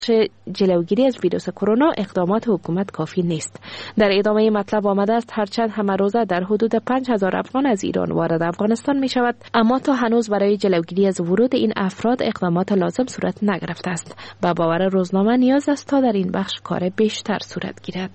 جلوگیری از ویروس کرونا اقدامات حکومت کافی نیست. در ادامه مطلب آمده است هرچند همه روزه در حدود 5000 افغان از ایران وارد افغانستان می شود، اما تا هنوز برای جلوگیری از ورود این افراد اقدامات لازم صورت نگرفته است. با باور روزنامه نیاز است تا در این بخش کار بیشتر صورت گیرد.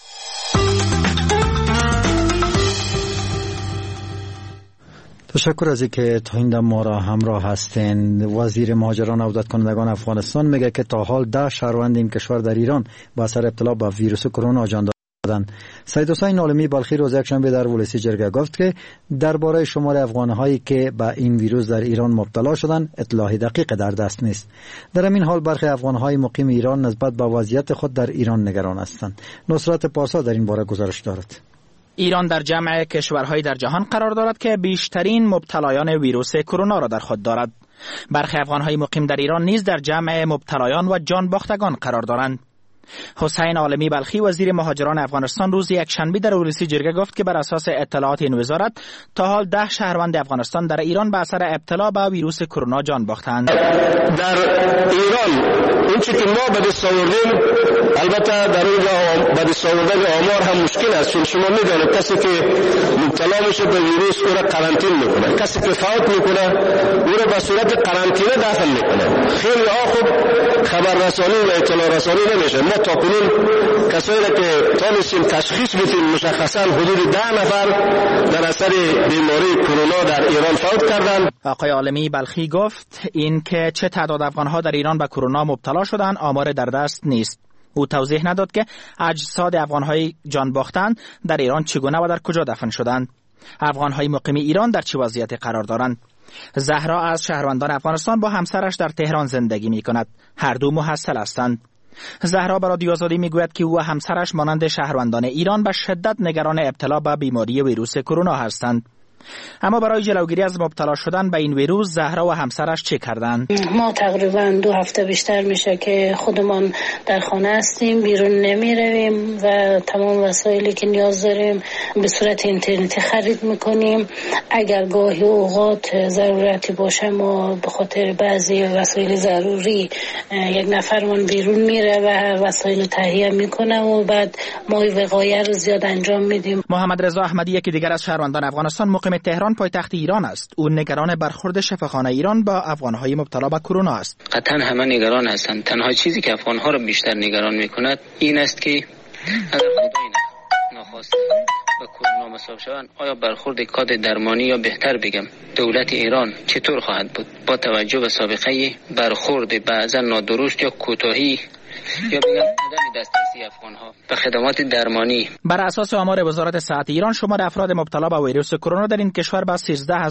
تشکر از اینکه تا این دم ما را همراه هستین. وزیر مهاجران و عودت کنندگان افغانستان میگه که تا حال 10 شهروند این کشور در ایران با اثر ابتلا به ویروس کرونا جان دادند. سید حسین عالمی بلخی روز یکشنبه در ولسی جرگه گفت که درباره شمار افغان‌هایی که به این ویروس در ایران مبتلا شدند اطلاع دقیق در دست نیست. در همین حال برخی افغان‌های مقیم ایران نسبت به وضعیت خود در ایران نگران هستند. نصرت پارسا در این باره گزارش دارد. ایران در جمع کشورهای در جهان قرار دارد که بیشترین مبتلایان ویروس کرونا را در خود دارد. برخی افغان‌های مقیم در ایران نیز در جمع مبتلایان و جان باختگان قرار دارند. حسین عالمی بلخی وزیر مهاجران افغانستان روز یکشنبه در ولسی جرگه گفت که بر اساس اطلاعات این وزارت تا حال 10 شهروند افغانستان در ایران به اثر ابتلا به ویروس کرونا جان باختند. در ایران اون چیزی که ما به دست آوردیم، البته در اونجا به دست آوردن آمار هم مشکل است، چون شما میدانید کسی که مبتلا میشه به ویروس او را قرنطینه میکنه، کسی که فوت میکنه او را به صورت قرنطینه دفن میکنه. خیلی خوب خبررسانی و اطلاع رسانی نمیشه. ما تاکنون کسایی را که تانستیم تشخیص بدیم مشخصا حدود 10 نفر در اثر بیماری کرونا در ایران فوت کردند. آقای عالمی بلخی گفت این که چه تعداد افغان‌ها در ایران به کرونا مبتلا شدند آمار در دست نیست. او توضیح نداد که اجساد افغان‌های جان باختن در ایران چگونه و در کجا دفن شدند. افغان‌های مقیم ایران در چه وضعیتی قرار دارند؟ زهرا از شهروندان افغانستان با همسرش در تهران زندگی می‌کند. هر دو محصل هستند. زهرا به رادیو آزادی میگوید که او و همسرش مانند شهروندان ایران به شدت نگران ابتلا به بیماری ویروس کرونا هستند. اما برای جلوگیری از مبتلا شدن به این ویروس زهرا و همسرش چه کردند؟ ما تقریبا 2 هفته بیشتر میشه که خودمان در خانه هستیم، بیرون نمی رویم و تمام وسایلی که نیاز داریم به صورت اینترنتی خرید میکنیم. اگر گاهی اوقات ضرورتی باشه ما به خاطر بعضی وسایل ضروری یک نفرمان بیرون میره و وسایل تهیه میکنه و بعد ما وقایع رو زیاد انجام میدیم. محمد رضا احمدی یکی دیگر از شهروندان افغانستان مقیم تهران پایتخت ایران است. او نگران برخورد شفاخانه ایران با افغان‌های مبتلا به کرونا است. قطعا همه نگران هستند. تنها چیزی که افغان‌ها را بیشتر نگران می‌کند این است که اگر خدای ناخواسته به کرونا مصاب شوند آیا برخورد کاد درمانی یا بهتر بگم دولت ایران چطور خواهد بود با توجه به سابقه برخورد بعضا نادرست یا کوتاهی یا بگم عدم دسترسی افغان‌ها به خدمات درمانی. بر اساس آمار وزارت صحت ایران شمار افراد مبتلا به ویروس کرونا در این کشور به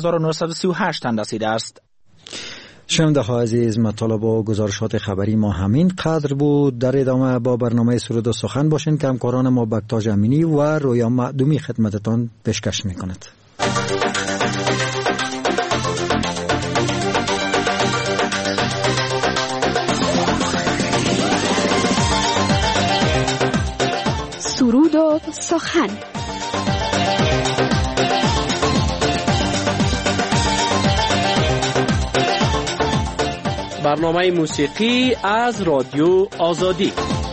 13938 تن رسیده است. شنونده ها عزیز، مطالب و گزارشات خبری ما همین قدر بود. در ادامه با برنامه سرود و سخن باشین که همکاران ما بکتاج امینی و رویا معدومی خدمتتان پیشکش میکند. سرود و سخن. برنامه موسیقی از رادیو آزادی.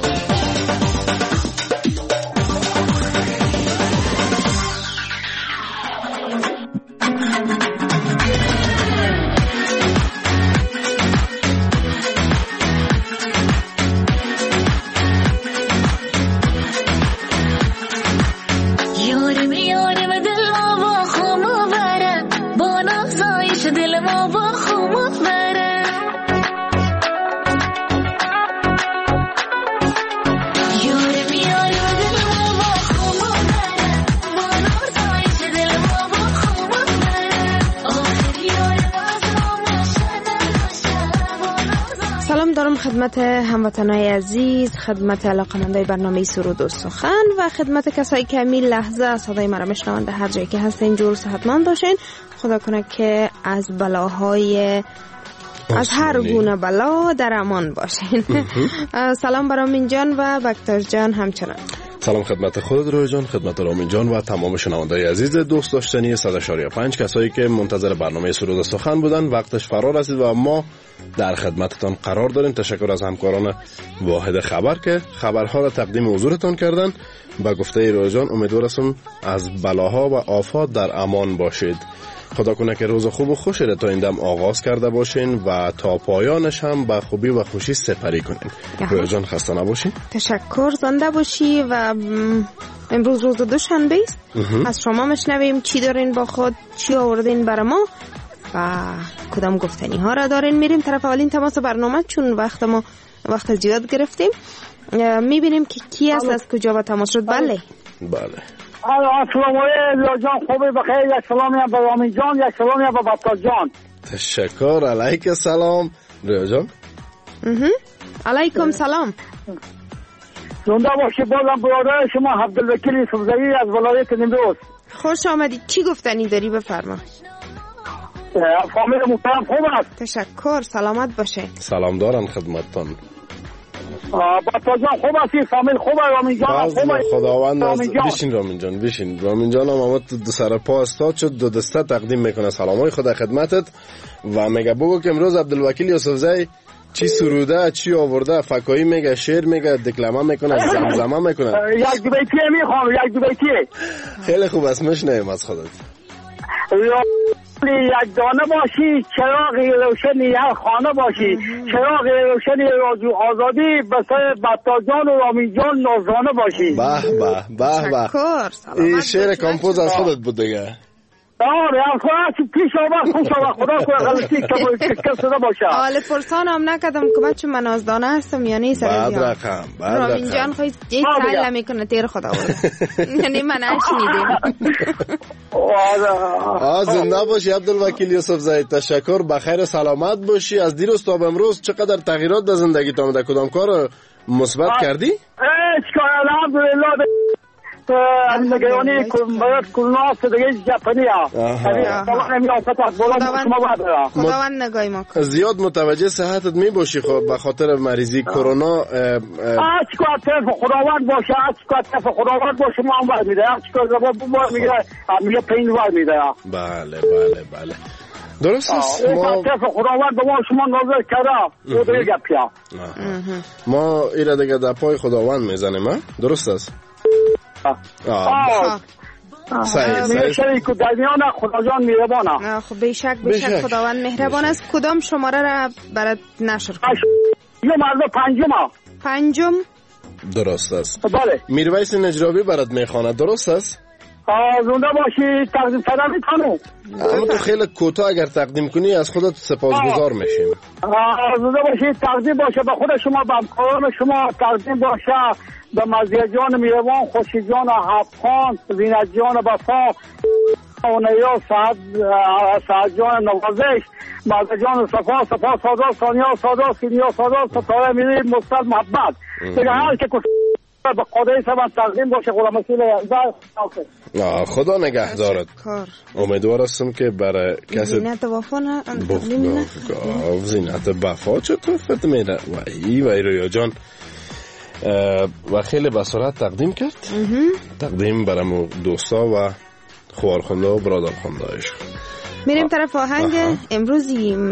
خدمت هموطنای عزیز، خدمت علاقه‌مندای برنامه سرود و سخن و خدمت کسایی که همین لحظه صدای ما را میشنوند هر جایی که هستین جور صحتمند باشین. خدا کنه که از بلاهای از هر گونه بلا در امان باشین. سلام برامین جان و بکتاش جان همچنان. سلام خدمت خود روی جان، خدمت رامین جان و تمام شنوندای عزیز دوست داشتنی 100.5 کسایی که منتظر برنامه سرود سخن بودن. وقتش فرا رسید و ما در خدمتتان قرار داریم. تشکر از همکاران واحد خبر که خبرها را تقدیم حضورتان کردن. با گفته روی جان امیدوارم از بلاها و آفات در امان باشید. خدا کنه که روز خوب و خوشی را تا این دم آغاز کرده باشین و تا پایانش هم با خوبی و خوشی سپری کنین. روی جان خسته نباشین. تشکر، زنده باشی. و امروز روز دوشنبه است. از شما مشنویم چی دارین با خود، چی آوردین برای ما و کدام گفتنی ها را دارین. میریم طرف اولین تماس برنامه، چون وقت زیاد گرفتیم. میبینیم که کی است، از کجا با تماس شد. بله السلام علیکم جان، خوبی بخیر. یک سلامی هم به رامین جان، یک سلامی هم به بطال جان. تشکر. علیک سلام ریا جان. علیکم سلام. زنده باشی. بازم برادر شما عبدالوکیل یوسفزئی از ولایت نیمروز. خوش آمدید. چی گفتنی داری بفرما. فامیل محترم خوب است؟ تشکر، سلامت باشه. سلام دارم خدمتتان. بطال جان خوب هستی؟ فامیل خوبه؟ رامین جان خوبه؟ خداوند بشین رامین جان، بشین. رامین جان هم دو سر پا استاد شد، دو دسته تقدیم میکنه سلامای خدا خدمتت و میگه بگو که امروز عبدالوکیل یوسفزئی چی سروده، چی آورده، فکایی میگه، شعر میگه، دکلمه میکنه، زمزمه میکنه. یک دو بیتی میخوام، یک دو بیتی. خیلی خوب است، مشنویم از خودت. یک دانه باشی، چراغی روشنی هر خانه باشی، چراغی روشنی رادیو آزادی بسای بطال جان و رامین جان نازانه باشی. به به به به. این شعر کامپوز از خودت بود دیگه. آره خدا پیش آمد، خوش آمد. خدا کنه غلطی کس باشه. حال پرسان هم نکردم که بچه من آزدانه هستم یا نیست. بعد رقم رامین جان خواهی یک سهل میکنه تیر خدا بود. یعنی من نشنیدیم. زنده باشی عبدالوکیل یوسفزئی. تشکر، بخیر سلامت باشی. از دیروز تا به امروز چقدر تغییرات به زندگیت آمده؟ کدام کار مثبت کردی؟ اشکال الحمدلله. نگرانی باید کرونا دیگه ژاپنی ها. خداوند نگاهی ما کنه. زیاد متوجه صحتت می باشی خب به خاطر مریضی کرونا. چیکار طرف خداوند باشه، چیکار طرف خداوند باشه ما هم ور میده، چیکار زبان بار میگه پین ور میده. بله بله بله درست است. ما طرف خداوند به ما شما ناظر کرده. او دیگه گپیا ما ایره دیگه در پای خداوند میزنیم. درست است. صحیح که در میان خدا جان مهربانه. خب بیشک خداوند مهربان است. کدام شماره را برات نشر کنم؟ یه مرد پنجم. درست است. بله. میرویس نجرابی برات میخوانه. درست است. زنده باشی. تقدیم کردن میتونم. اما تو خیلی کوتاه اگر تقدیم کنی از خودت سپاسگزار میشیم. زنده باشی. تقدیم باشه به خود شما، به همکاران شما. تقدیم باشه به مزیه جان میروان، خوشی جان حبخان، زینت جان بفا، اونیا سعد جان نوازش، مزیه جان صفا سادا، ثانیا سادا، سینیا سادا، ستاره میری مستر محبت. دیگه هر که به قدر سبن تقدیم باشه. غلام رسول یزدان. خدا نگهدارت. امیدوار هستم که برای کسی زینت وفا نه زینت وفا چطور فت میره و رویا جان و خیلی بسرعت تقدیم کرد. تقدیم برای دوستا و خوارخونده و برادرخوندهایش. میریم طرف آهنگ. امروز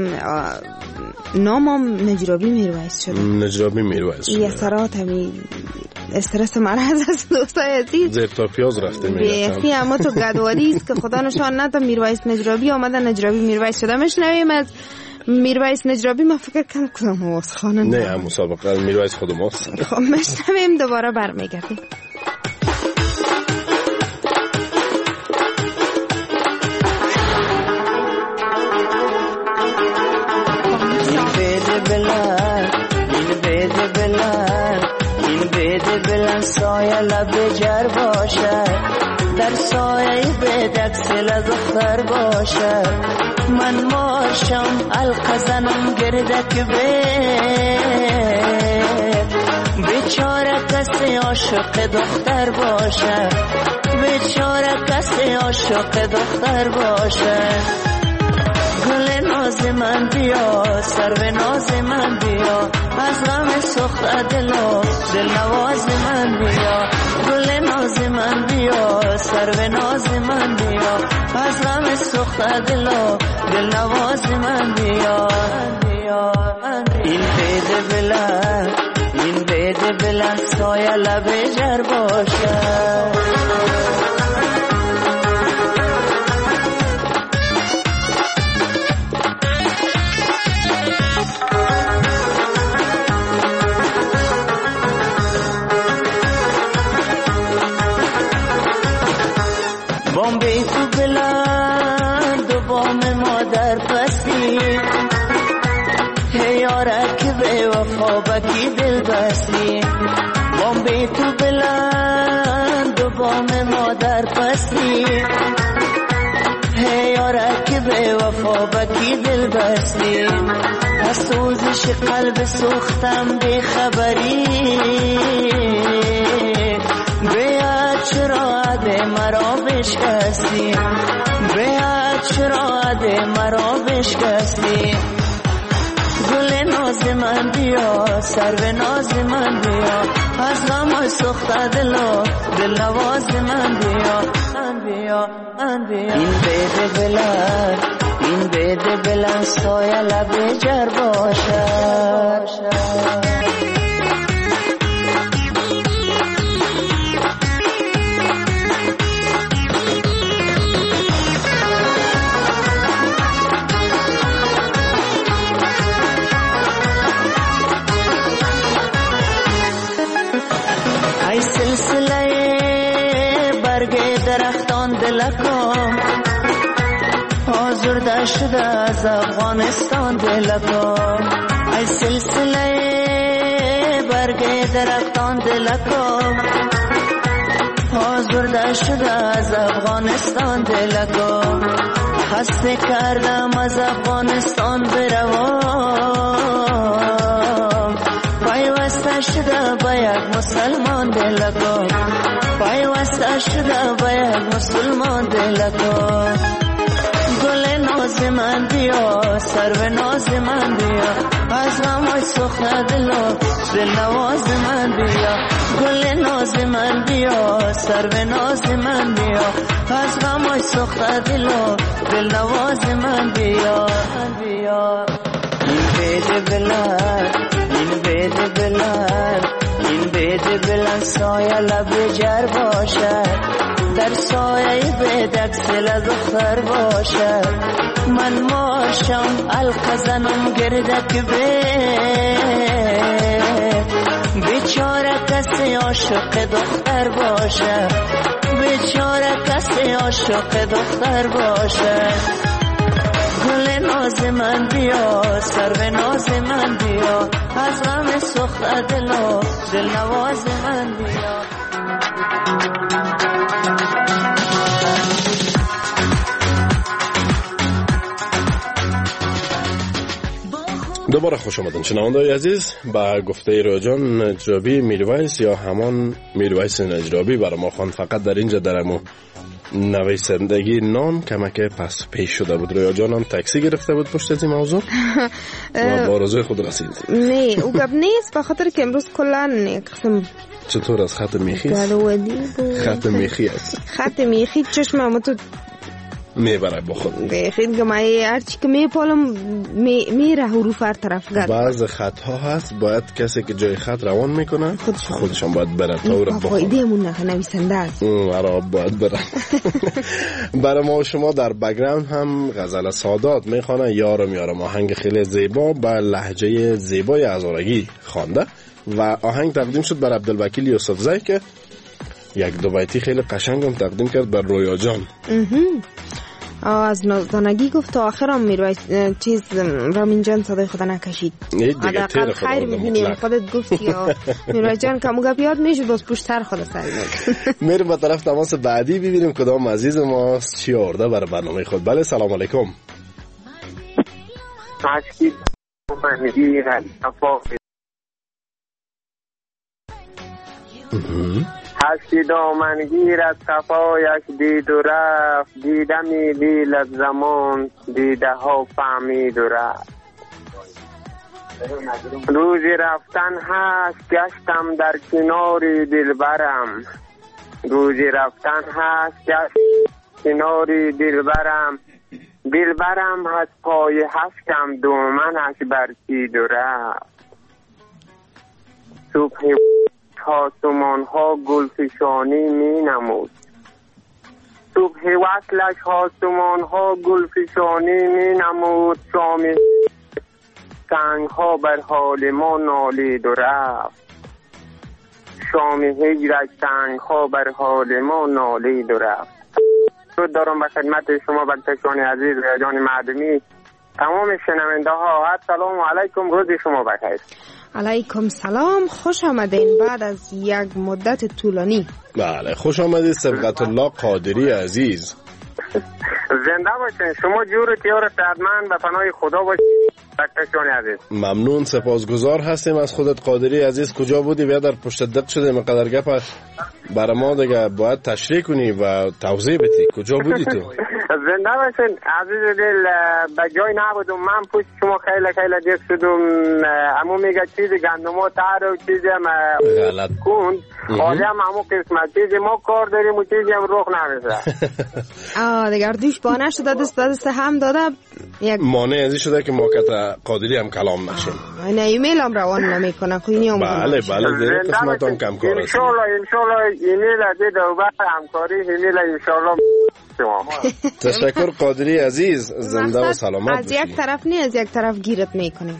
نامم نجرابی میرویس شده. نجرابی میرویس شده. یه سرات همی استرس مرز از دوستای عزیز. زیر تا پیاز رفته میرفتم. بیخی اما تو گدواری است که خدا نشان نده. میرویس نجرابی آمده، نجرابی میرویس شده. مشنویم از میرویس نجرابی. من فکر کنم کدام آواز خانه نه هم مسابقه میرویس خود ماست. خب مشنویم دوباره برمیگردیم. سایه لب جر باشد، در سایه به دکسل دختر باشد. من ماشم القزنم گردک بیچاره کسی عاشق دختر باشد، بیچاره کسی عاشق دختر باشد. گل ناز من بیا، سرو ناز من بیا، از غم سخت دل نواز من بیا. گل سر ناز من بیا از غم سوخته دلا دل نواز من بیا این بید بلند سایه لب جر باشه بام بی تو بلند و بام مادر پستی هیاره که به وفا بکی دل بستی بام بی تو بلند و بام مادر پستی هیاره که به وفا بکی دل بستی از سوزش قلب سوختم بی خبری بیاد چرا عده مرا بشکستی بیاد چرا عده مرا بشکستی گل ناز من بیا سر ناز من بیا از غم سوخته دلا دل نواز من بیا این بید بلند سایه لب جر باشه ای سلسله برگ درختان دلکام آزرده شده از افغانستان دلکام ای سلسله برگ درختان دلکام آزرده شده از افغانستان دلکام خسته کردم از افغانستان بروام پیوسته شده با یک مسلمان دلکام پیوسته شده با یک مسلمان دلکام گل ناز من بیا سر ناز من بیا از غم سوخته دلا دل نواز من بیا گل ناز من بیا سر ناز من بیا از غم سوخته دلا دل نواز من بیا این بید بلند سایه لب جر باشد در سایه بید اکسل دختر باشد من ماشم القزنم گردک بیچاره کسی عاشق دختر باشه بیچاره کسی عاشق دختر باشه گل ناز من بیا سر ناز من بیا از غم سوخته دلا دل نواز من بیا دوباره خوش آمدین شنونده‌های عزیز به گفته رویاجان نجرابی میرویس یا همان میرویس نجرابی برای ما خواند. فقط در اینجا درمو نویسندگی نام کمک پس پیش شده بود. رویاجان هم تاکسی گرفته بود پشت از این موضوع و با آرزوی خود رسید. نه او گپ نیست به خاطر که امروز کلا قسم چطور از خط میخی خط میخی است خط میخی چشمم تو میبره با خود بخید که من هرچی که میپالم میره حروف هر طرف گرد. بعض خط ها هست باید کسی که جای خط روان میکنه خودشان باید بره تا او را بخواد. فایده مون نه نویسنده است باید بره. برای ما و شما در بگراند هم غزل سادات میخوانه. یارم آهنگ خیلی زیبا با لهجه زیبای هزارگی خوانده و آهنگ تقدیم شد بر عبدالوکیل یوسفزی که یک دو بیتی خیلی قشنگ هم تقدیم کرد بر رویا جان. از نازدانگی گفت تا آخرم میرویس چیز رامین جان صدای خدا نکشید. حداقل خیر ببینیم خودت گفتی یا میرویس جان که موقع بیاد میشد باز پشت سر خود سر میریم به طرف تماس بعدی ببینیم کدام عزیز ما چی آورده برای برنامه خود. بله سلام علیکم. هستی دامنگیر از صفایش دید و رفت دیدمی لیل از زمان دیده ها فهمید و رفت روزی رفتن هست گشتم در کنار دلبرم روزی رفتن هست که کناری دلبرم هست پای هفتم دومنش برچید و رفت. صبح آسمان ها گلفشانی می نمود. صبح وصلش آسمان ها گلفشانی می نمود. شام سنگ ها بر حال ما نالید و رفت. شام هجرش سنگ ها بر حال ما نالید و رفت. درود دارم به خدمت شما بچه‌شان عزیز و جان معدومی، تمام شنونده ها. السلام علیکم، روز شما بخیر. علیکم سلام، خوش آمدین بعد از یک مدت طولانی. بله خوش آمدید سبقت الله قادری عزیز. زنده باشین، شما جور تیار صحتمند به پناه خدا باشین بچه‌شان عزیز. ممنون، سپاسگزار هستیم از خودت قادری عزیز. کجا بودی؟ بیا در پشت دق شده مقدر گپ برای ما دیگه باید تشریح کنی و توضیح بدی. کجا بودی تو؟ زنده باشین عزیز دل، به جای نبودم. من پشت شما خیلی دیر شدم. امو میگه چیزی گندمو تر و چیزی هم غلط کند. حالی هم امو قسمت چیزی ما کار داریم و چیزی هم رخ نمیشه. دیگر دوش بانه شده دست هم داده یک مانع ازی شده که ما کتا قادری هم کلام نشیم. نه ایمیل هم روان نمیکنن خودی هم. بله دیگه قسمت هم کم کار هست. انشالله ایمیل دید و بعد همکاری ایمیل انشالله شما. تشکر قادری عزیز، زنده و سلامت از یک طرف نه از یک طرف گیرت میکنیم.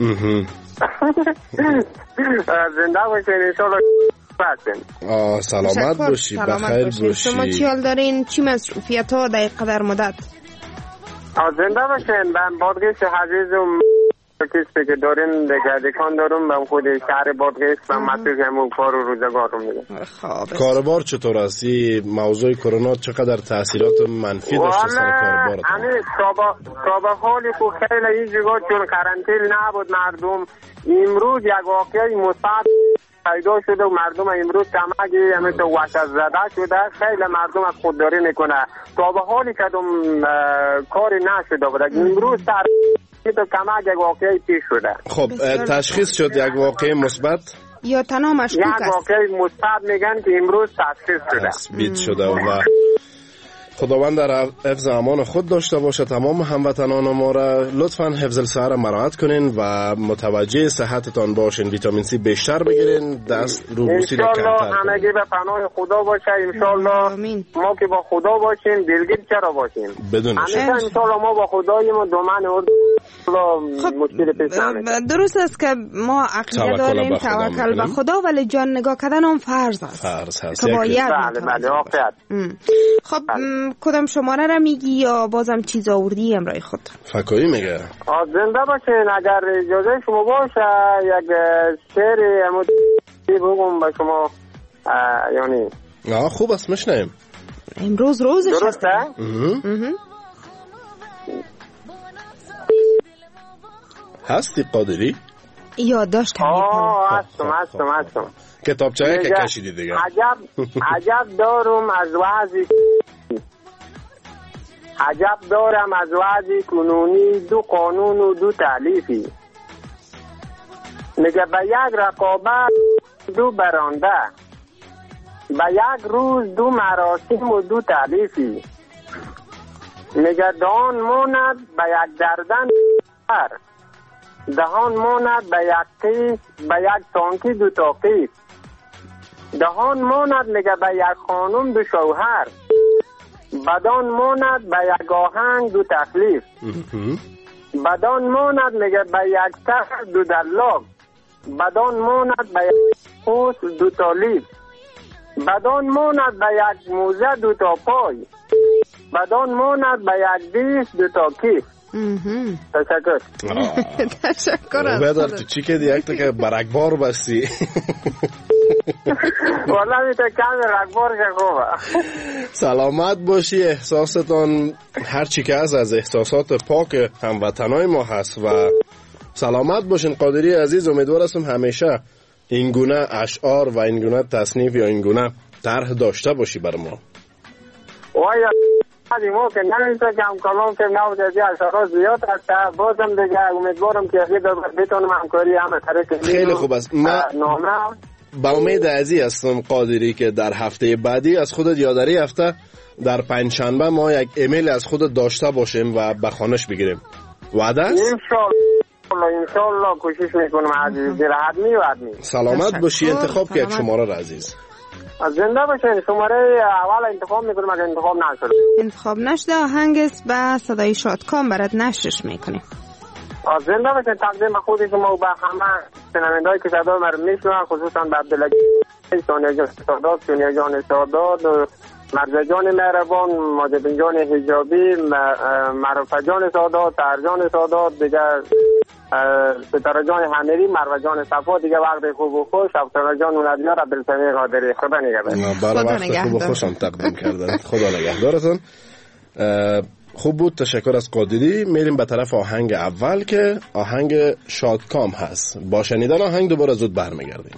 زنده باشین انشالله. سلامت باشی، بخیر باشی. شما چی حال دارین؟ چی مصروفیت ها در قدر مدت؟ زنده باشین. من بادغیس عزیزم کسی که دارین دیگه دکان دارم، من خود شهر بادغیس و مسئول همون کار و روزگارم میگم. کاربار چطور است؟ موضوع کرونا چقدر تاثیرات منفی داشته سر کاربارت؟ تا حالی که خیلی این جگاه چون قرنطینه نبود مردم، امروز یک واقعی مثبت پیدا شده و مردم امروز کمکی مثل وحشت زده شده. خیلی مردم از خودداری میکنه. تا به حالی که کاری نشده بود، امروز تو کمک یک واقعی پیش شده. خب تشخیص شد یک واقعی مثبت یا تنها مشکوک است؟ یک واقعی مثبت میگن که امروز تشخیص شده. تثبیت شده و خداوند در حفظ امان خود داشته باشه تمام هموطنان ما را. لطفاً حفظ الصحه مراعات کنین و متوجه صحتتان باشین. ویتامین سی بیشتر بگیرین، دست رو بوسید کمتر کنین. انشالله همگی به پناه خدا باشه. انشالله ما که با خدا باشیم دلگیر چرا باشیم؟ بدون شک. انشالله ما با خداییم و دومن مشکل پیش نمیاد. درست است که ما عقیده داریم توکل به خدا، ولی جان نگاه کردن هم فرض است. فرض هست. بله واقعیت. خب کدام شماره را میگی یا بازم چیز آوردی همراه خود؟ فکایی میگه. زنده باشین. اگر اجازه شما باشه یک شعر بگم به شما، یعنی خوب است میشنیم. امروز روزش درسته؟ هستی قادری؟ یادداشت هستم. کتابچه که کشیدی دیگه. عجب دارم از وضع کنونی، دو قانون و دو تألیفی. میگه به یک رقابت دو برانده، به یک روز دو مراسم و دو تألیفی. میگه دهان ماند به یک دردن پر، دهان ماند به یک قیف، به یک تانکی دو تا قیف. دهان ماند میگه به یک خانم دو شوهر، بدان ماند به یک آهنگ دو تخلیف. بدان ماند میگه به یک تخت دو دلاغ، بدان ماند به یک پوست دو تالیف. بدان ماند به یک موزه دو تا پای، بدان ماند به یک دیس دو تا کیف. تشکر. تشکر. بدار تو چی که دیگه که برکبار بستی. والله میته کم رکبار که خوبه. سلامت باشی. احساستان هر چی که از احساسات پاک هموطنای ما هست و سلامت باشین قادری عزیز. امیدوار هستم همیشه این گونه اشعار و این گونه تصنیف یا این گونه طرح داشته باشی بر ما. وایا ما که نمیشه کم کلام که نوزدی اشعار زیاد هست. بازم دیگه امیدوارم که بتونم همکاری همه طرف. خیلی خوب است. با امید ازی هستم قادری که در هفته بعدی از خودت یاداری هفته در پنجشنبه ما یک ایمیل از خودت داشته باشیم و به خانش بگیریم. وعده است؟ انشالله کوشش میکنم عزیز. حتمی سلامت باشی. انتخاب که یک شماره را عزیز. زنده باشین. شماره اول انتخاب میکنم. اگر انتخاب نشده آهنگ است به صدای شادکام برات نشرش میکنیم. زنده باشین. تقدیم خود شما و به همه شنوندهایی که صدای ما رو میشنون، خصوصا به عبدالعزیز، سونیا جان سادات و مرزا جان مهربان، ماجد جان حجابی، معروفه جان سادات، طاهر جان سادات، دیگه ستاره جان حمیری، مروه جان صفا، دیگه وقت خوب و خوش، افسانه جان اولادیار، عبدالسمیع قادری. خدا نگهدار. برای وقت خوب و خوش هم تقدیم کردن. خدا نگهدارتون. خوب بود. تشکر از قادری. میریم به طرف آهنگ اول که آهنگ شادکام هست. با شنیدن آهنگ دوباره زود برمیگردیم.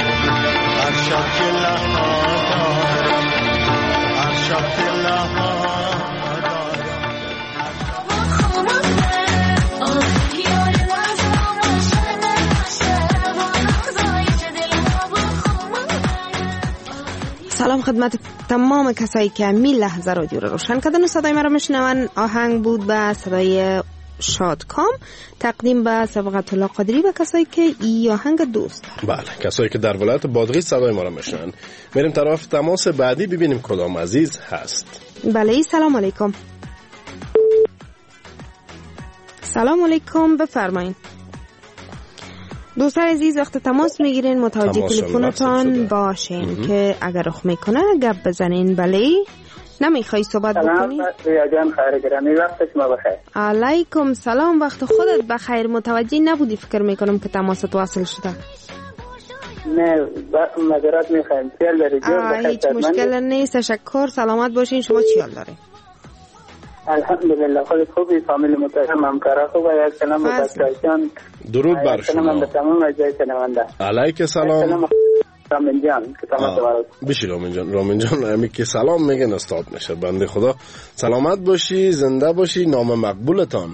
Arshab ke lahadar خدمت تمام کسایی که می لحظه رادیو رو روشن کردن و صدای مرا میشنون. آهنگ بود به صدای شادکام تقدیم به صبغت الله قادری و کسایی که ای آهنگ دوست دارن. بله، کسایی که در ولایت بادغیس صدای ما را میشنون. میریم طرف تماس بعدی ببینیم کدام عزیز هست. بله، سلام علیکم. سلام علیکم، بفرمایید. دوستان عزیز وقت تماس میگیرین متوجه تلفنتان باشین که اگر رخ میکنه گپ بزنین. بله، نمیخوای صحبت بکنی؟ سلام جان، خیر گرامی، وقت شما بخیر. علیکم سلام، وقت خودت بخیر. متوجه نبودی فکر میکنم که تماست واصل شده. نه معذرت میخوایم. چیال داری؟ هیچ مشکل نیست، تشکر. سلامت باشین. شما چیال داری؟ الحمدلله خودت خوبی؟ فامیل محترم همکارا خوبه؟ یک سلام به بچه‌هایتان. درود بر شما. سلام به تمام اجزای شنونده. علیک سلام. رامین جان که تمام دوباره بشی. رامین جان امی که سلام میگن استاد میشه. بنده خدا سلامت باشی، زنده باشی. نام مقبولتان؟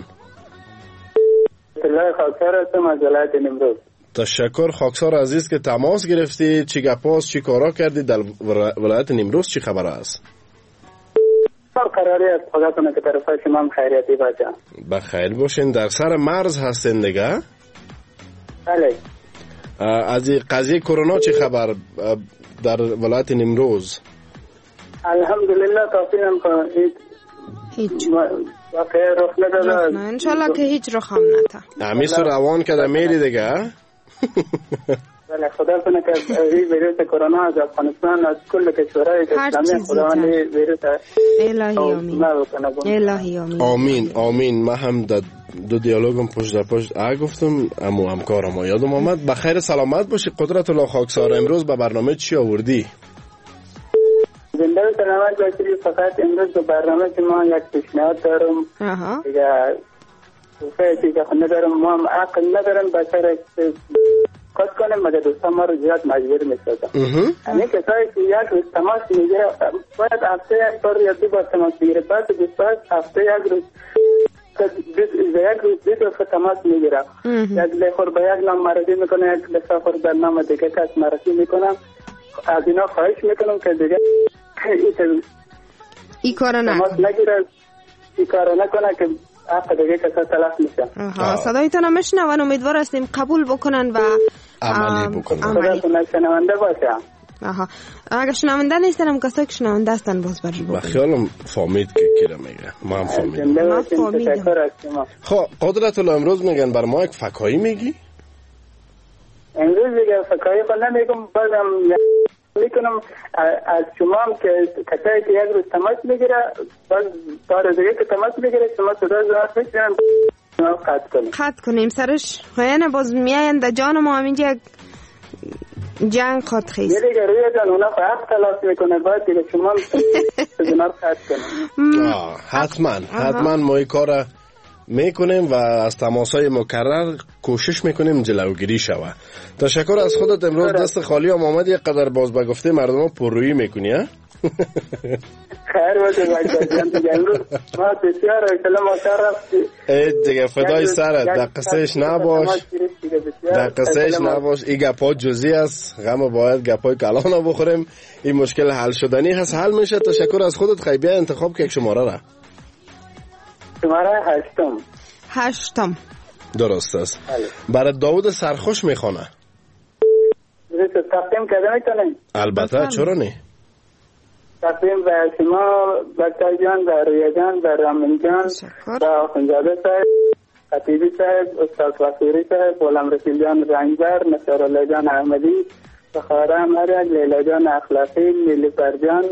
الله خاکسار هستم از ولایت نیمروز. تشکر خاکسار عزیز که تماس گرفتی. چی گپاست، چی کارا کردی در ولایت نیمروز؟ چی خبر است؟ قراری است خدا کنه که طرف شما هم خیریتی باشه. بخیر باشین. در سر مرز هستین دیگه؟ بله. از قضیه کرونا چی خبر در ولایت نیمروز؟ الحمدلله تاثیرم هیچ واقعا رخ نداده. انشالله که هیچ رخ هم نده. همیشه روان کده میری دیگه. بله، خدا کنه که این ویروس کرونا از افغانستان از کل کشورهای اسلامی خداوند ویروس الهی آمین. آمین آمین. من هم در دو دیالوگم پشت در پشت گفتم اما همکارم یادم آمد. بخیر سلامت باشی. قدرت الله خاکسار، امروز به برنامه چی آوردی؟ زنده و سلامت باشی. فقط امروز به برنامه ما یک پیشنهاد دارم. دیگه توفیقی که ندارم، ما هم عقل ندارم بشر کات کنم مگر دوستان ما رو زیاد مجبور میسازم. همین کسایی که یک روز تماس میگیره باید هفته یک بار یا 2 بار تماس بگیره. بعد دوستان هفته یک روز دو دفعه تماس میگیره. یک لخور به یک نام معرفی میکنه، یک لخور به نام دیگه کس معرفی میکنم. از اینا خواهش میکنم که دیگه ای کار نکنه که حق دیگه کسا تلف میشه. صدایتان هم میشنون، امیدوار هستیم قبول بکنن و عملی بکنن. خدا کنه شنونده باشه. اگر شنونده نیستن هم کسایی که شنونده هستن باز برجی بکنن. بخیالم فامید که کیره میگه. ما هم فامیدم. خب قدرت الله امروز میگن بر ما یک فکایی میگی؟ امروز دیگه فکایی خود نمیگم، بازم میکنم از شما هم که کسایی که یک روز تماس میگیره باز بار دیگه که تماس میگیره شما صدا زنات میشنن قطع کنیم سرش خویانه باز میاین در جان ما همینجا یک جنگ قد خیست. یه دیگه روی جان اونا حق تلاف میکنه باید دیگه شما زنات قطع کنیم. حتما ما این کار میکنیم و از تماسای مکرر کوشش میکنیم جلوگیری شوه. تشکر از خودت. امروز دست خالی هم آمد، یک قدر باز به گفته مردم ها پررویی میکنی ها؟ خیر باشه دیگه. امروز ما بسیار اکلا مشرف دیگه فدای سرت. دقیقش نباش. این گپا جزئی است، غم باید گپای کلان بخوریم. این مشکل حل شدنی هست، حل میشه. تشکر از خودت. خیلی بیا انتخاب که یک شماره را. شماره 8 درست است. برای داود سرخوش میخونه. تقدیم کرده میتونیم؟ البته، چرا نه؟ تقدیم به شما بکتر جان، به رویا جان، به رامین جان، به آخونزاده صاحب، خطیبی صاحب، استاد وقیری صاحب، غلام رسول جان رنگبر، نصرالله جان احمدی، بخاره مرگ، لیلا جان اخلاقی، نیلوفر جان،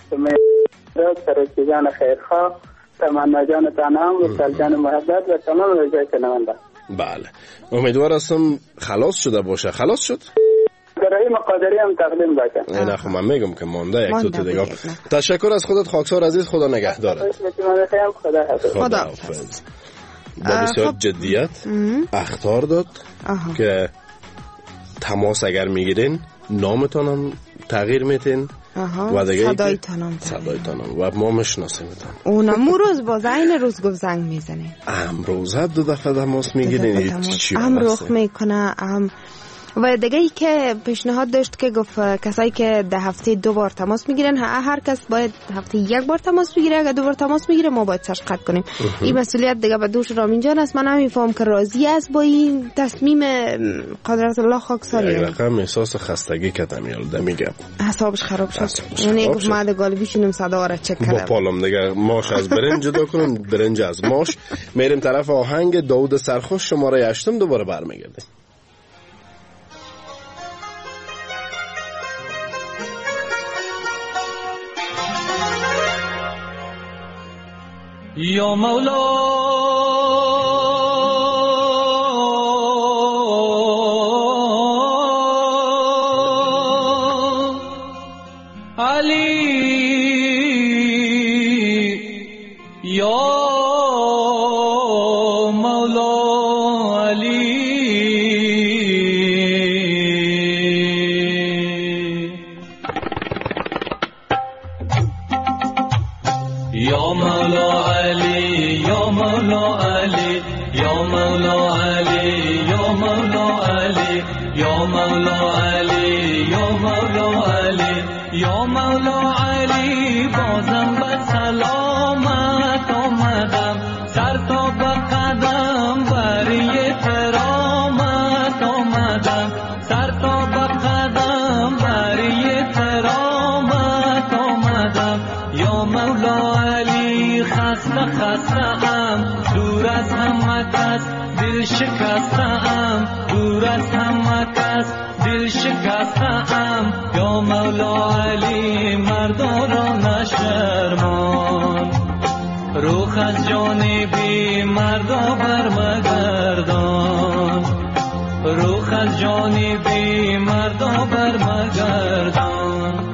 سرکی جان خیرخواه، تمنا جان تنام، وصل جان محبت و تمام رجای شنونده. بله، امیدوار هستم خلاص شده باشه. خلاص شد؟ برای مقادری هم تقدیم باشه. نه خب من میگم که مانده یک دو دیگه. تشکر از خودت خاکسار عزیز. خدا نگهدارت. خدا حافظ. با بسیار جدیت اخطار داد که تماس اگر میگیرین نامتان هم تغییر میتین و دیگه صدایتانم و ما مشناسیمتان. اونم روز باز این روز گفت زنگ میزنه. امروز 2 دفعه تماس میگیرین. رخ میکنه و دیگه ای که پیشنهاد داشت که گفت کسایی که در هفته 2 بار تماس میگیرن، هر کس باید هفته 1 بار تماس بگیره. اگر 2 بار تماس میگیره ما باید سرش قطع کنیم. این مسئولیت دیگه به دوش رامین جان است. من نمیفهم که راضی است با این تصمیم قدرت الله خاکساری. یک رقم احساس خستگی کردم یالده میگم حسابش خراب شد. یعنی گفت ما ده گالبی شونم صدا را چک کردم با پالم دیگه ماش از برنج جدا کنم، برنج از ماش. میریم طرف آهنگ داود سرخوش شماره 8 دوباره برمیگردیم. یا مولا علی یا مولا علی یا مولا علی یا مولا علی یا مولا علی یا مولا علی یا مولا علی یا مولا علی یا مولا علی بازم به سلامت آمدم سر تا به قدم بری کرامت آمدم سر تا به قدم بری کرامت آمدم یا مولا علی خسته خسته ام دور از همه کس دل شکسته ام دور از همه کس دل شکسته ام یا مولا علی مردا را نشرمان روخ از جانبی مردا برمگردان روخ از جانبی مردا برمگردان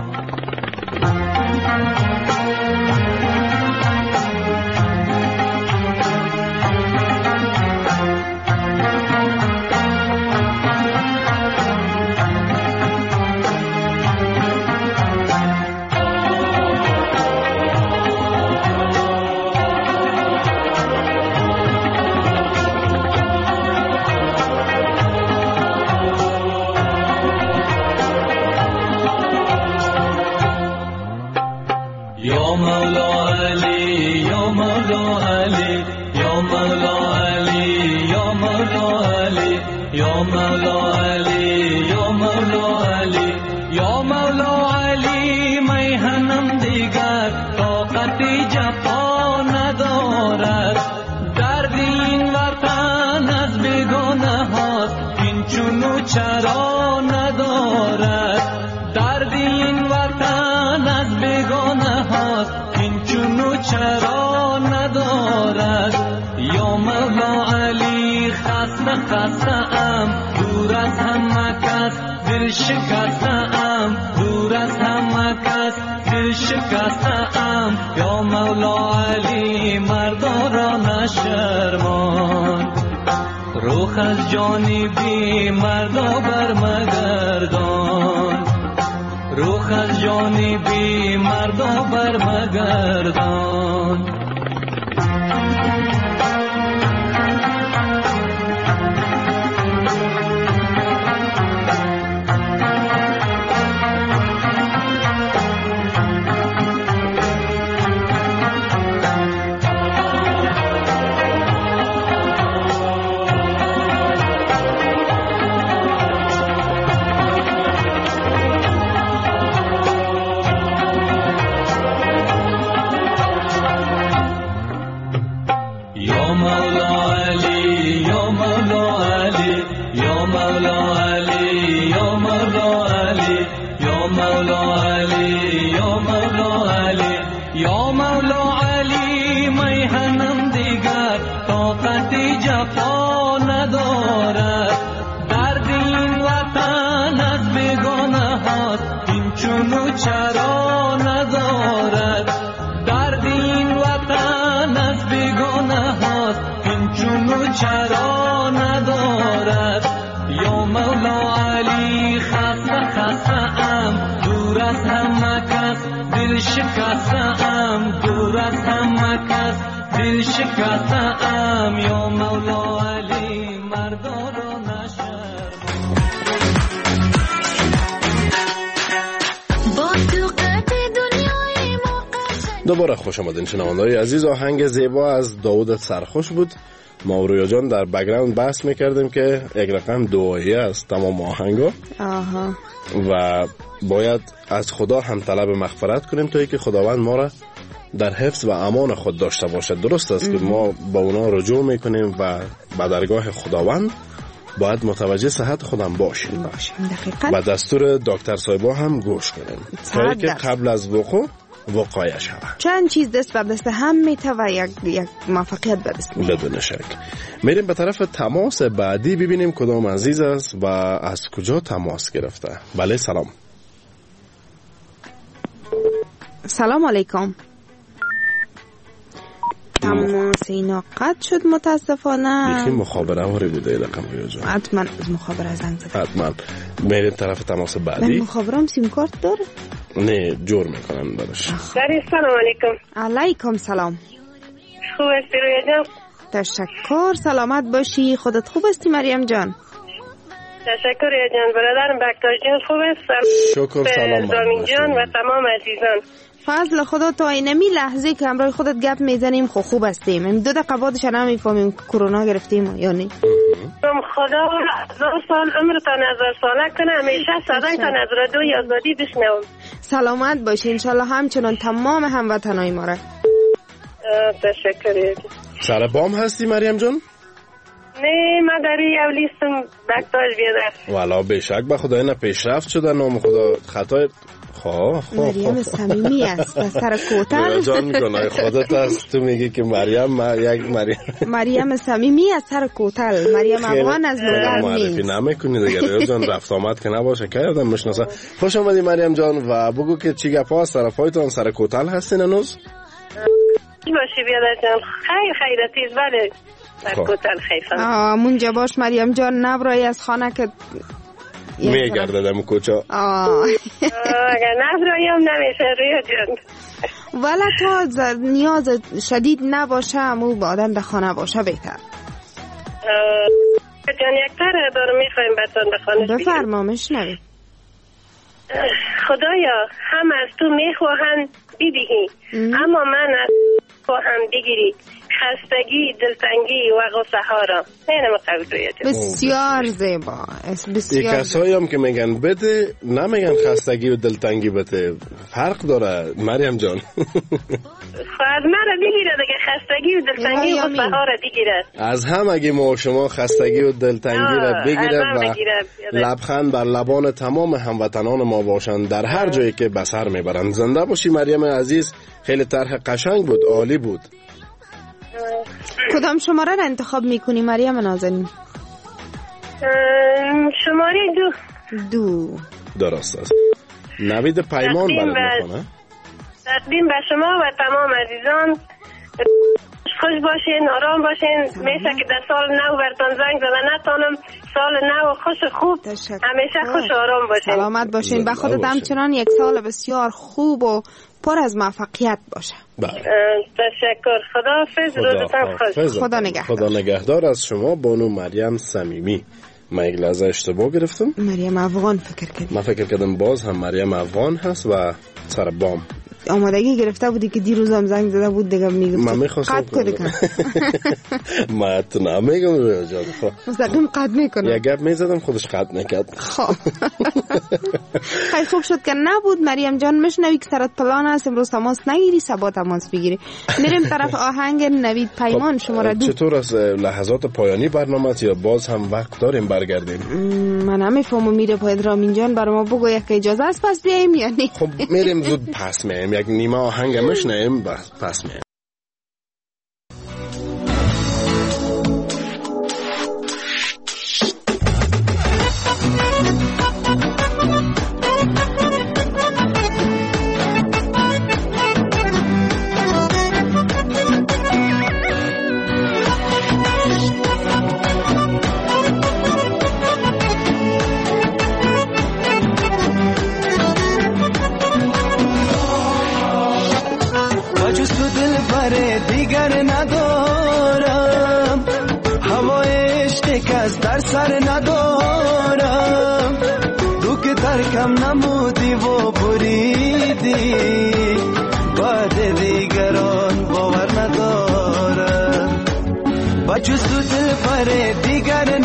یا مولا علی یا مولا علی یا مولا علی یا مولا علی یا مولا علی یا مولا علی یا مولا علی میهنم دیگر طاقت جفا ندارد درد این وطن از بیگانه هاست این چونو چرا ندارد درد این وطن از بیگانه هاست این چونو چرا ندارد یا مولا علی خسته خسته ام دور از همه کس دل شکسته ام دور از همه کس دل شکسته ام یا مولا علی مردا را نشرمان روخ از جانبی مردا برمگردان روخ از جانبی مردا برمگردان یا مولا علی میهنم دیگر طاقت جفا ندارد درد این وطن از بیگانه هاست این چونو چرا ندارد درد این وطن از بیگانه هاست این چونو چرا ندارد یا مولا علی خسته خسته ام دور از همه کس دل شکسته ام دور از همه کس دل شکسته ام یا مولا علی مردا را نشرمان دوباره خوش آمدین شنونده‌های عزیز. آهنگ زیبا از داوود سرخوش بود. ما و رویا جان در بک‌گراند بحث میکردیم که یک رقم دعایی است تمام آهنگا و باید از خدا هم طلب مغفرت کنیم تا اینکه خداوند ما را در حفظ و امان خود داشته باشد. درست است که ما با اونا رجوع میکنیم و به درگاه خداوند باید متوجه صحت خودم باشیم و دستور دکتر صاحبا هم گوش کنیم تا اینکه قبل از وقایع شود. چند چیز دست بر دست هم میته و یک موفقیت به دست میاد. بدون شک. میریم به طرف تماس بعدی ببینیم کدام عزیز است و از کجا تماس گرفته. بله سلام. سلام علیکم. تماس اینا قطع شد متاسفانه. یکی مخابره آوری بوده رقم رویا جان. حتما از مخابره زنگ زده. حتما. میریم طرف تماس بعدی. من مخابرم سیم کارت داره؟ نه جور میکنن براش. سلام علیکم. علیکم سلام. خوب هستی رویا جان؟ تشکر. سلامت باشی. خودت خوب هستی مریم جان؟ تشکر رویا جان. برادرم بکتاش جان خوب است؟ شکر. سلامت زامین جان و تمام عزیزان. فضل خدا تا اینمی لحظه که همراه خودت گپ میزنیم خوب هستیم. این 2 دقیقه بعدش نمیفهمیم کرونا گرفتیم یا نه. خدا 1000 سال عمرتان 1000 ساله کنه. همیشه صدایتان از رادیوی آزادی بشنوم. سلامت باشی انشالله همچنان تمام هموطنای ما را. تشکر. سر بام هستی مریم جان؟ نه من در اولیستم بکتاش بیادر. والا بشک به خدا اینا پیشرفت شده نام خدا خطای مریم صمیمی است و سر کوتل جان گناه خودت است. تو میگی که مریم صمیمی از سر کوتل. مریم افغان از لوگر معرفی نمیکنی دیگه جان. رفت آمد که نباشه که آدم میشناسه. خوش آمدی مریم جان و بگو که چی گپا از طرفایتون سر کوتل هستین هنوز؟ باشی بیادر جان. خیرتیز بله سر کوتل خیفم. منجا باش مریم جان. نبرای از خانه که میگرددم کوچا. اگر نبرایم نمیشه رویا جان. ولی تا نیاز شدید نباشه امو با آدم در خانه باشه بهتر. جان یکتر دارم میخوایم بتون در خانه بفرمامش نوی. خدایا هم از تو میخواهن بیدهی اما من از خواهم بگیری خستگی دلتنگی و غصه ها را. بسیار زیبا. بسیار کسایی هم که میگن بده نمیگن خستگی و دلتنگی بده. فرق داره مریم جان. از من را بگیره دیگه. خستگی و دلتنگی و غصه ها را بگیره. از هم اگه ما شما خستگی و دلتنگی را بگیره و لبخند بر لبان تمام هموطنان ما باشن در هر جایی که به سر میبرن. زنده باشی مریم عزیز. خیلی طرح قشنگ بود. عالی بود. کدام شماره را انتخاب میکنی مریم نازنین؟ شماره 2. درست است. نوید پیمان برای میخونه. تقدیم به شما و تمام عزیزان. خوش باشین آرام باشین. میشه که در سال نو برتان زنگ زدن نتانم. سال نو خوش خوب همیشه خوش آرام باشین. سلامت باشین. به خودت همچنان یک سال بسیار خوب و پر از موفقیت باشه. تشکر. خداحافظ. روزتان خوش. خدا نگهدار از شما بانو مریم صمیمی. من یک لحظه اشتباه گرفتم. مریم افغان فکر کردم. من فکر کردم باز هم مریم افغان هست و سر بام آمادگی گرفته بودی که دیروز هم زنگ زده بود دیگه میگم من میخواستم قد کنه من تو نمیگم رویا جان. مستقیم قد میکنه. یک گپ میزدم خودش قد نکرد. خب خیلی خوب شد که نبود. مریم جان مشنوی که سرت پلان هست امروز تماس نگیری سبا تماس بگیری. میریم طرف آهنگ نوید پیمان شماره 2. چطور از لحظات پایانی برنامه یا باز هم وقت داریم برگردیم؟ من نمیفهمم. میره پاید رامین جان برای ما بگو یک اجازه است پس بیاییم یا نه؟ خب میریم زود پس میایم. یک نیمه آهنگ میشنیم پس میایم. دیگر ندارم هوای عشق کس در سر ندارم. تو که ترکم نمودی و بریدی بعد دیگر جز تو دل پر دیگر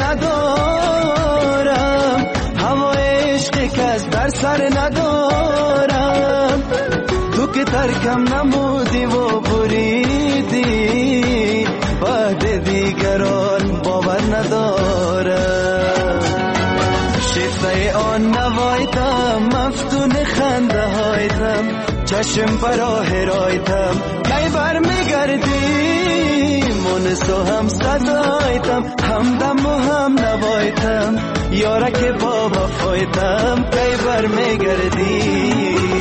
ندارم، هوای عشق کس در سر ندارم. تو که ترکم نمودی و بریدی، بعد دیگران باور ندارم. شیفته آن نوایتم، مفتون خنده هایتم، چشم براه رایتم، کی بر میگردی مونسو هم صدایتم، همدم و هم نوایتم، یاره که با وفایتم، کی بر میگردی.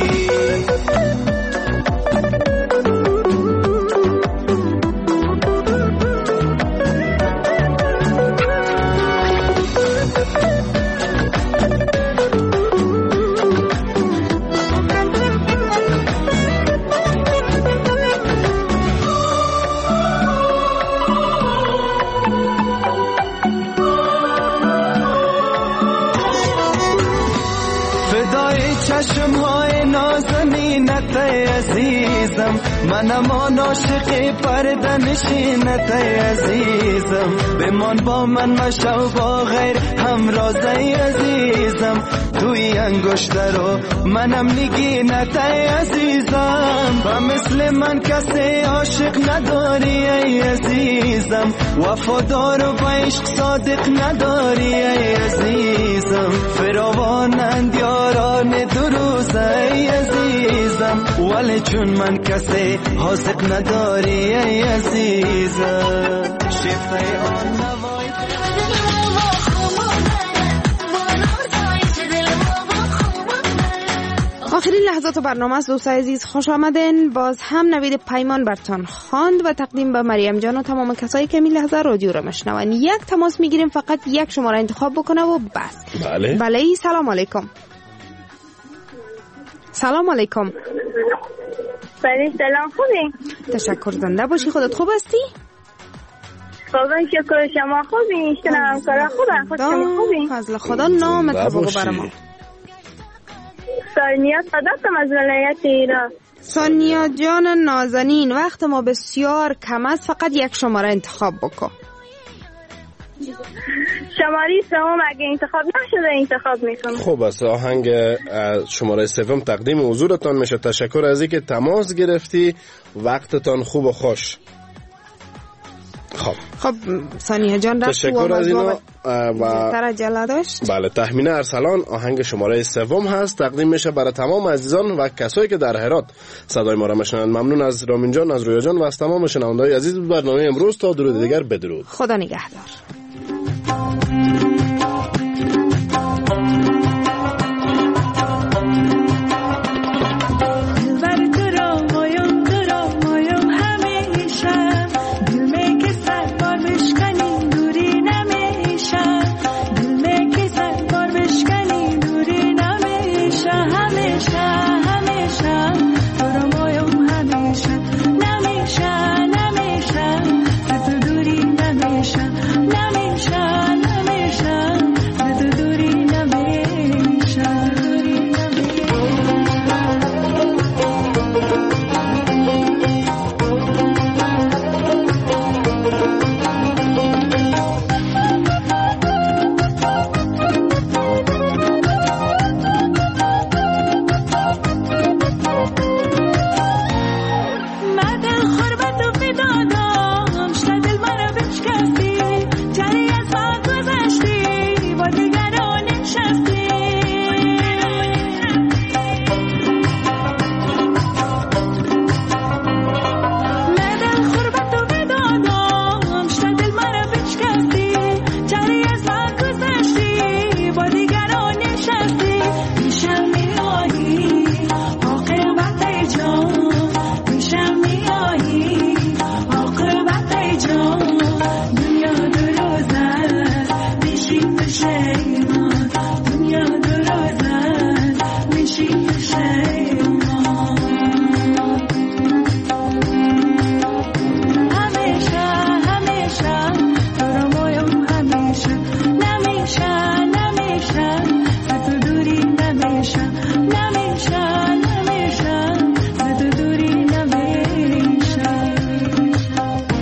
چشم های نازنینت عزیزم، منم آن عاشق پرده نشینت عزیزم، بمان با من مشو با غیر همراز عزیزم، توی انگشت رو منم نگینت عزیزم، و مثل من کسی عاشق نداری ای عزیزم، وفادار و با عشق صادق نداری ای عزیزم، فراوانند یاران دروز ای عزیزم، ولی چون من کسی حاضق نداری ای عزیزم. شیفته آن نوای آخرین لحظات برنامه است دوستای عزیز، خوش آمدین. باز هم نوید پیمان برتان خواند و تقدیم به مریم جان و تمام کسایی که این لحظه رادیو را میشنون. یک تماس میگیریم، فقط یک شماره انتخاب بکنه و بس. بله سلام علیکم. سلام علیکم. بله سلام، خوبی؟ تشکر، زنده باشی. خودت خوب هستی؟ خوبم شکر، شما خوبی؟ شما کارا خوبه؟ خود شما خوبی؟ فضل خدا. نامت رو بگو برام. ثانیه صداتم از ولایت ایران. ثانیه جان نازنین، وقت ما بسیار کم است، فقط یک شماره انتخاب بکن. شماره سوم اگه انتخاب نشده انتخاب میکنم. خب از آهنگ شماره سوم تقدیم حضورتان میشه. تشکر از اینکه تماس گرفتی، وقتتان خوب و خوش. خب ثانیه جان تشکر از اینا و عجله داشت. بله، تخمینه ارسلان آهنگ شماره سوم هست، تقدیم میشه برای تمام عزیزان و کسایی که در هرات صدای ما را میشنوند. ممنون از رامین جان، از رویا جان و از تمام شنونده‌های عزیز برنامه امروز. تا درود دیگر، بدرود. خدا نگهدار.